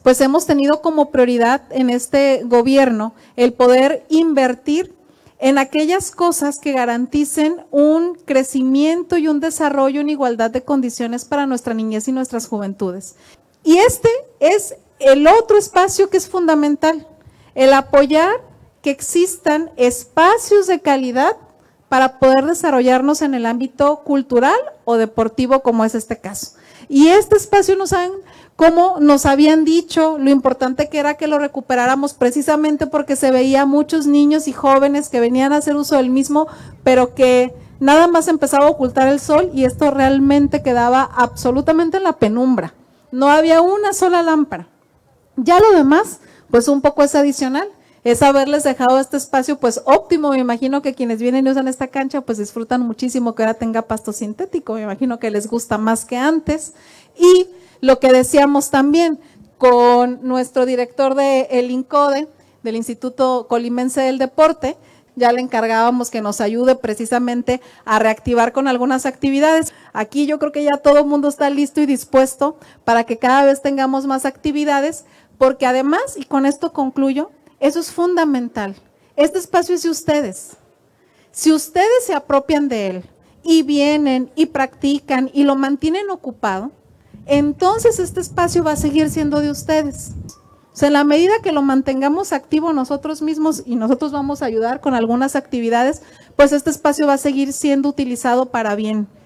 pues hemos tenido como prioridad en este gobierno el poder invertir en aquellas cosas que garanticen un crecimiento y un desarrollo en igualdad de condiciones para nuestra niñez y nuestras juventudes. Y este es el otro espacio que es fundamental, el apoyar que existan espacios de calidad para poder desarrollarnos en el ámbito cultural o deportivo, como es este caso. Y este espacio no saben cómo nos habían dicho lo importante que era que lo recuperáramos, precisamente porque se veía muchos niños y jóvenes que venían a hacer uso del mismo, pero que nada más empezaba a ocultar el sol y esto realmente quedaba absolutamente en la penumbra. No había una sola lámpara. Ya lo demás, pues un poco es adicional. Es haberles dejado este espacio pues óptimo. Me imagino que quienes vienen y usan esta cancha pues disfrutan muchísimo que ahora tenga pasto sintético. Me imagino que les gusta más que antes. Y lo que decíamos también con nuestro director del INCODE, del Instituto Colimense del Deporte, ya le encargábamos que nos ayude precisamente a reactivar con algunas actividades. Aquí yo creo que ya todo el mundo está listo y dispuesto para que cada vez tengamos más actividades, porque además, y con esto concluyo, eso es fundamental. Este espacio es de ustedes. Si ustedes se apropian de él y vienen y practican y lo mantienen ocupado, entonces este espacio va a seguir siendo de ustedes. O sea, en la medida que lo mantengamos activo nosotros mismos y nosotros vamos a ayudar con algunas actividades, pues este espacio va a seguir siendo utilizado para bien.